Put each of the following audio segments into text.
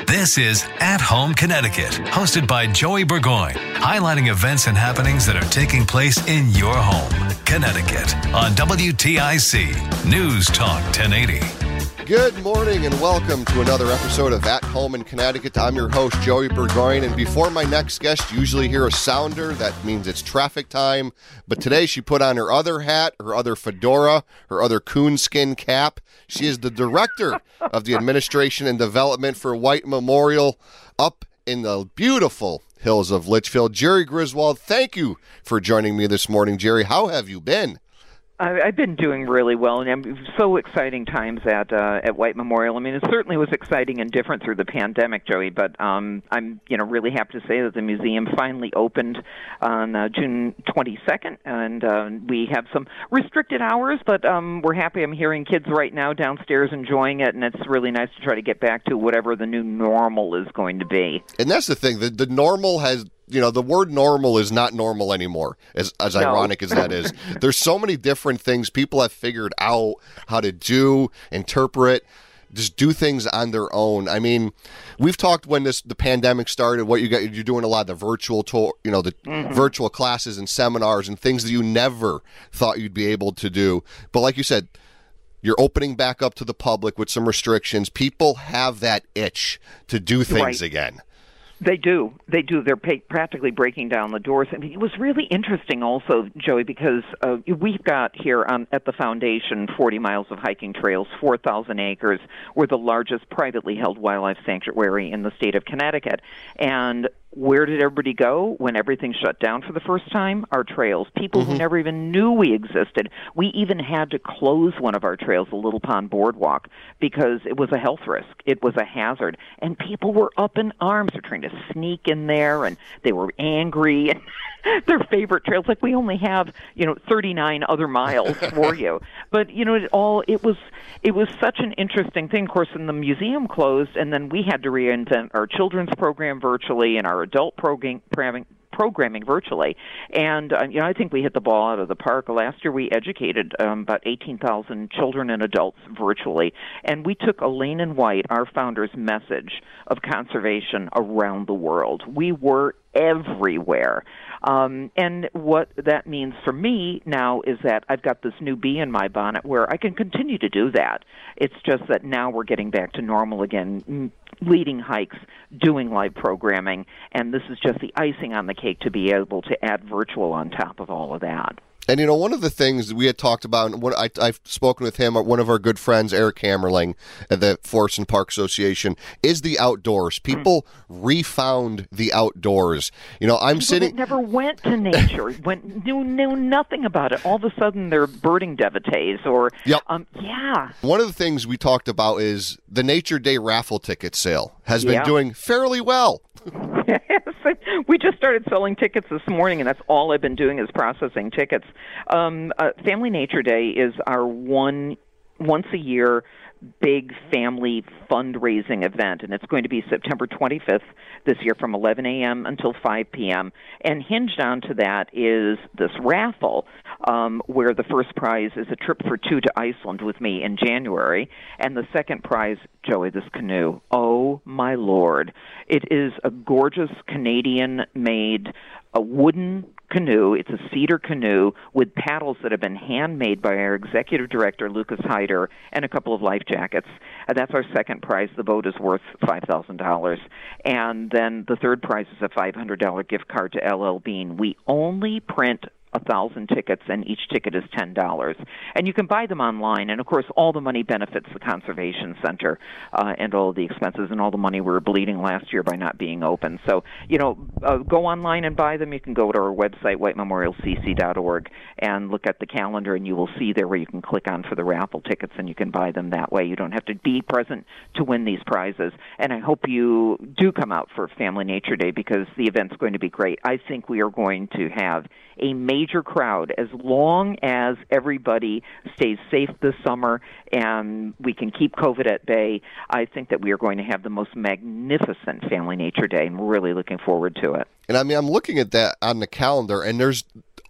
This is At Home Connecticut, hosted by Joey Burgoyne, highlighting events and happenings that are taking place in your home, Connecticut, on WTIC News Talk 1080. Good morning and welcome to another episode of At Home in Connecticut. I'm your host, Joey Burgoyne, and before my next guest, you usually hear a sounder. That means it's traffic time. But today she put on her other hat, her other fedora, her other coonskin cap. She is the director of the Administration and Development for White Memorial up in the beautiful hills of Litchfield. Jerry Griswold, thank you for joining me this morning. Jerry, how have you been? I've been doing really well, and I'm so exciting times at White Memorial. I mean, it certainly was exciting and different through the pandemic, Joey. But I'm really happy to say that the museum finally opened on June 22nd, and we have some restricted hours, but we're happy. I'm hearing kids right now downstairs enjoying it, and it's really nice to try to get back to whatever the new normal is going to be. And that's the thing. The normal has. The word normal is not normal anymore, as ironic as that is. There's so many different things people have figured out how to do, interpret, just do things on their own. I mean, we've talked when the pandemic started, you're doing a lot of the virtual tour, virtual classes and seminars and things that you never thought you'd be able to do. But like you said, you're opening back up to the public with some restrictions. People have that itch to do things again. They do. They're practically breaking down the doors. I mean, it was really interesting also, Joey, because we've got here at the foundation 40 miles of hiking trails, 4,000 acres. We're the largest privately held wildlife sanctuary in the state of Connecticut. And where did everybody go when everything shut down for the first time? Our trails. People who never even knew we existed. We even had to close one of our trails, the Little Pond Boardwalk, because it was a health risk. It was a hazard. And people were up in arms. They're trying to sneak in there, and they were angry. And their favorite trails, like we only have, 39 other miles for you. But, it was such an interesting thing. Of course, when the museum closed, and then we had to reinvent our children's program virtually and our adult programming virtually. And, I think we hit the ball out of the park. Last year we educated about 18,000 children and adults virtually. And we took Elaine and White, our founder's message of conservation around the world. We were everywhere. And what that means for me now is that I've got this new bee in my bonnet where I can continue to do that. It's just that now we're getting back to normal again, leading hikes, doing live programming, and this is just the icing on the cake to be able to add virtual on top of all of that. And, one of the things we had talked about, and I've spoken with him, one of our good friends, Eric Hammerling, at the Forest and Park Association, is the outdoors. People refound the outdoors. People that never went to nature, knew nothing about it. All of a sudden, they're birding devotees or, One of the things we talked about is the Nature Day raffle ticket sale has been doing fairly well. Yes, we just started selling tickets this morning, and that's all I've been doing is processing tickets. Family Nature Day is our once a year big family fundraising event, and it's going to be September 25th this year from 11 a.m. until 5 p.m. And hinged onto that is this raffle where the first prize is a trip for two to Iceland with me in January, and the second prize, Joey, this canoe. Oh, my Lord. It is a gorgeous Canadian-made wooden canoe. It's a cedar canoe with paddles that have been handmade by our executive director, Lucas Hyder, and a couple of life jackets. That's our second prize. The boat is worth $5,000. And then the third prize is a $500 gift card to LL Bean. We only print 1,000 tickets, and each ticket is $10. And you can buy them online, and of course all the money benefits the Conservation Center and all of the expenses and all the money we were bleeding last year by not being open. So, go online and buy them. You can go to our website, whitememorialcc.org, and look at the calendar, and you will see there where you can click on for the raffle tickets, and you can buy them that way. You don't have to be present to win these prizes. And I hope you do come out for Family Nature Day because the event's going to be great. I think we are going to have a major crowd as long as everybody stays safe this summer and we can keep COVID at bay. I think that we are going to have the most magnificent Family Nature Day, and we're really looking forward to it. And I'm looking at that on the calendar, and there's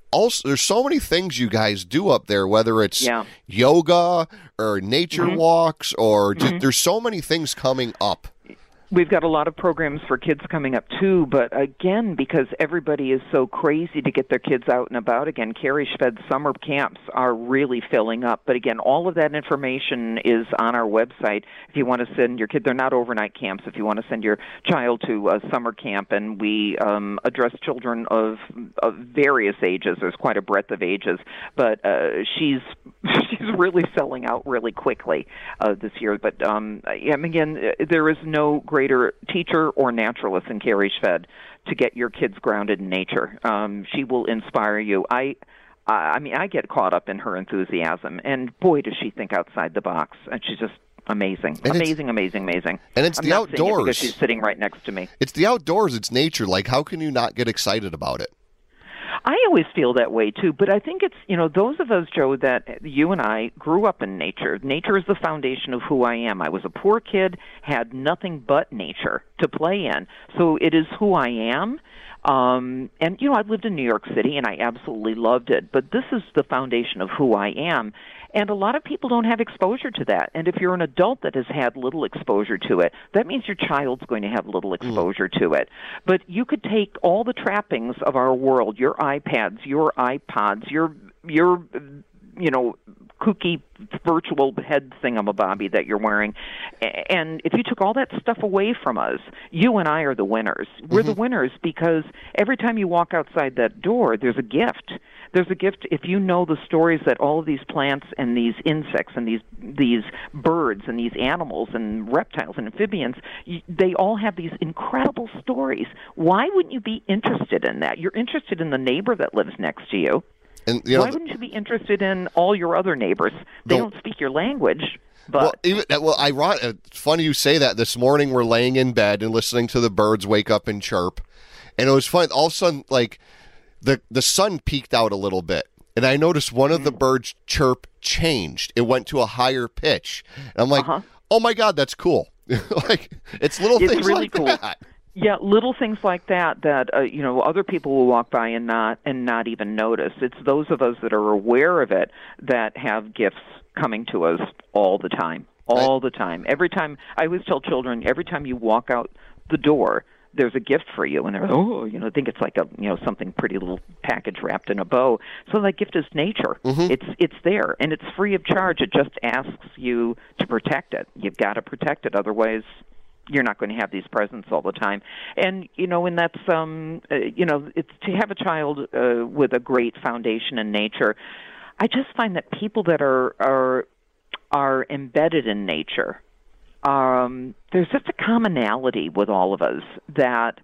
so many things you guys do up there, whether it's yoga or nature walks or just, there's so many things coming up. We've got a lot of programs for kids coming up, too, but again, because everybody is so crazy to get their kids out and about again, Carrie Schved's summer camps are really filling up. But again, all of that information is on our website. If you want to send your kid, they're not overnight camps. If you want to send your child to a summer camp, and we address children of various ages. There's quite a breadth of ages, but she's really selling out really quickly this year. But again, there is no greater teacher or naturalist than Carrie Schved to get your kids grounded in nature. She will inspire you. I mean, I get caught up in her enthusiasm, and boy, does she think outside the box. And she's just amazing, and amazing. And it's the outdoors. Because she's sitting right next to me. It's the outdoors. It's nature. Like, how can you not get excited about it? I always feel that way, too, but I think it's, those of us, Joe, that you and I grew up in nature. Nature is the foundation of who I am. I was a poor kid, had nothing but nature to play in, so it is who I am. And, I lived in New York City, and I absolutely loved it, but this is the foundation of who I am. And a lot of people don't have exposure to that. And if you're an adult that has had little exposure to it, that means your child's going to have little exposure to it. But you could take all the trappings of our world, your iPads, your iPods, your kooky virtual head thingamabobby that you're wearing, and if you took all that stuff away from us, you and I are the winners. We're the winners because every time you walk outside that door, there's a gift. There's a gift if you know the stories that all of these plants and these insects and these birds and these animals and reptiles and amphibians, they all have these incredible stories. Why wouldn't you be interested in that? You're interested in the neighbor that lives next to you. And, why wouldn't you be interested in all your other neighbors? They don't speak your language. But it's funny you say that. This morning we're laying in bed and listening to the birds wake up and chirp, and it was fun. All of a sudden, like the sun peaked out a little bit, and I noticed one of the birds' chirp changed. It went to a higher pitch, and I'm like, "Oh my God, that's cool!" Like it's things really like cool. that. Yeah, little things like that other people will walk by and not even notice. It's those of us that are aware of it that have gifts coming to us all the time. The time. Every time, I always tell children, every time you walk out the door, there's a gift for you, and they're think it's like a something pretty little package wrapped in a bow. So that gift is nature. It's there, and it's free of charge. It just asks you to protect it. You've got to protect it, otherwise you're not going to have these presents all the time. And, and that's, it's to have a child with a great foundation in nature. I just find that people that are embedded in nature, there's just a commonality with all of us that,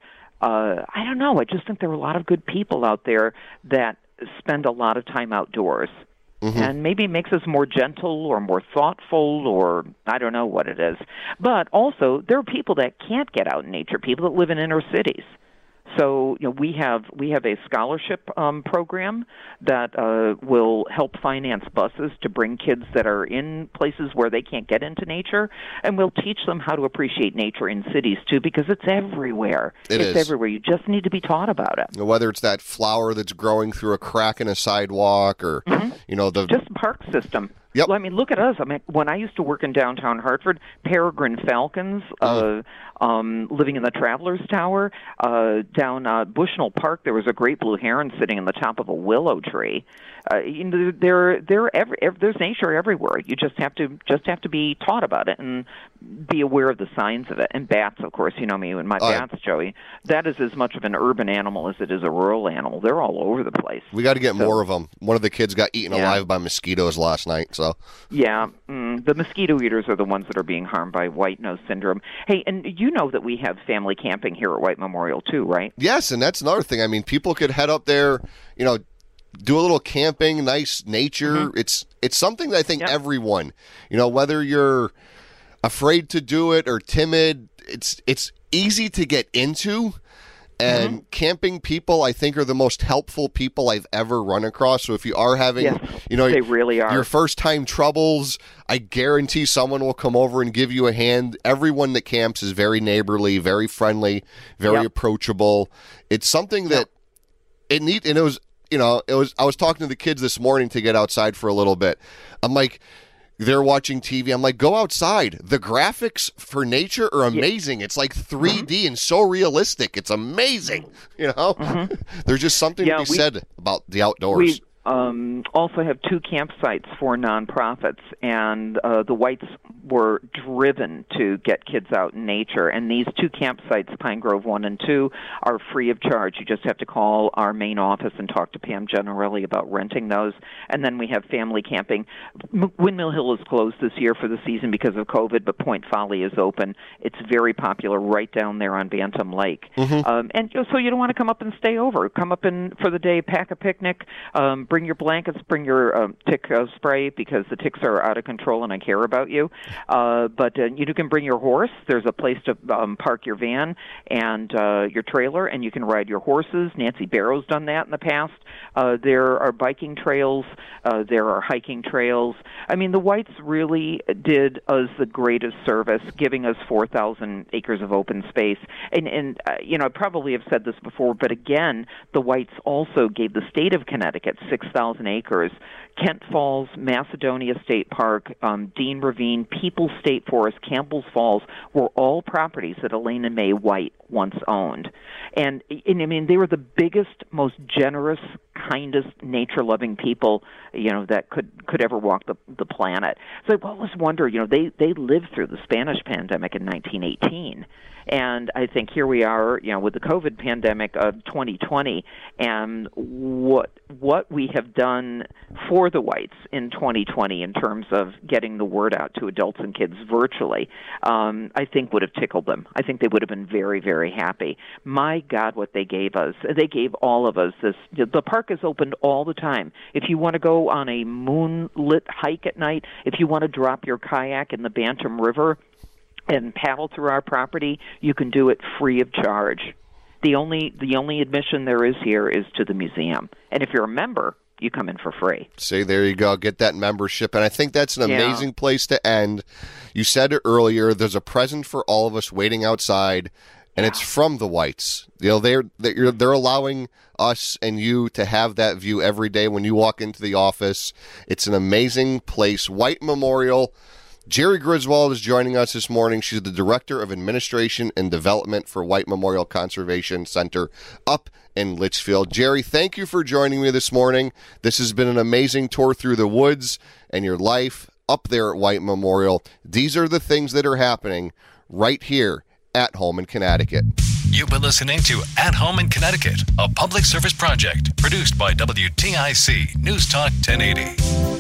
I don't know, I just think there are a lot of good people out there that spend a lot of time outdoors. And maybe it makes us more gentle or more thoughtful, or I don't know what it is. But also, there are people that can't get out in nature, people that live in inner cities. So we have a scholarship program that will help finance buses to bring kids that are in places where they can't get into nature, and we'll teach them how to appreciate nature in cities too, because it's everywhere. It's everywhere. You just need to be taught about it. Whether it's that flower that's growing through a crack in a sidewalk, or just park system. Yep. Well, I mean, look at us. I mean, when I used to work in downtown Hartford, peregrine falcons living in the Travelers Tower. Down Bushnell Park, there was a great blue heron sitting on the top of a willow tree. There's nature everywhere. You just have to be taught about it and be aware of the signs of it. And bats, of course, you know me and my bats, Joey. That is as much of an urban animal as it is a rural animal. They're all over the place. We got to get more of them. One of the kids got eaten alive by mosquitoes last night. So the mosquito eaters are the ones that are being harmed by white nose syndrome. Hey, and you know that we have family camping here at White Memorial too, right? Yes, and that's another thing. I mean, people could head up there, do a little camping, nice nature. It's something that I think everyone, whether you're afraid to do it or timid, it's easy to get into. And camping people, I think, are the most helpful people I've ever run across. So if you are having, they really are. Your first time troubles, I guarantee someone will come over and give you a hand. Everyone that camps is very neighborly, very friendly, very approachable. It's something that and it was, I was talking to the kids this morning to get outside for a little bit. I'm like, they're watching TV. I'm like, go outside. The graphics for nature are amazing. It's like 3D and so realistic. It's amazing. There's just something to be said about the outdoors. We also have 2 campsites for nonprofits, and the Whites were driven to get kids out in nature. And these 2 campsites, Pine Grove 1 and 2, are free of charge. You just have to call our main office and talk to Pam Generelli about renting those. And then we have family camping. Windmill Hill is closed this year for the season because of COVID, but Point Folly is open. It's very popular right down there on Bantam Lake. And so you don't want to come up and stay over. Come up for the day, pack a picnic, bring your blankets, bring your tick spray because the ticks are out of control and I care about you. But you can bring your horse. There's a place to park your van and your trailer, and you can ride your horses. Nancy Barrow's done that in the past. There are biking trails. There are hiking trails. I mean, the Whites really did us the greatest service, giving us 4,000 acres of open space. And I probably have said this before, but again, the Whites also gave the state of Connecticut 6,000 acres. Kent Falls, Macedonia State Park, Dean Ravine, Peoples State Forest, Campbell's Falls were all properties that Elena Mae White once owned. And I mean, they were the biggest, most generous, kindest, nature-loving people, that could ever walk the planet. So I always wonder, they lived through the Spanish pandemic in 1918. And I think here we are, with the COVID pandemic of 2020, and what we have done for the Whites in 2020 in terms of getting the word out to adults and kids virtually, I think would have tickled them. I think they would have been very, very happy. My God, what they gave us. They gave all of us this. The park is opened all the time. If you want to go on a moonlit hike at night, if you want to drop your kayak in the Bantam River and paddle through our property, you can do it free of charge. The only admission there is here is to the museum. And if you're a member, you come in for free. See, there you go. Get that membership. And I think that's an amazing place to end. You said it earlier, there's a present for all of us waiting outside, and it's from the Whites. They're allowing us and you to have that view every day when you walk into the office. It's an amazing place. White Memorial. Jerry Griswold is joining us this morning. She's the Director of Administration and Development for White Memorial Conservation Center up in Litchfield. Jerry, thank you for joining me this morning. This has been an amazing tour through the woods and your life up there at White Memorial. These are the things that are happening right here at home in Connecticut. You've been listening to At Home in Connecticut, a public service project produced by WTIC News Talk 1080.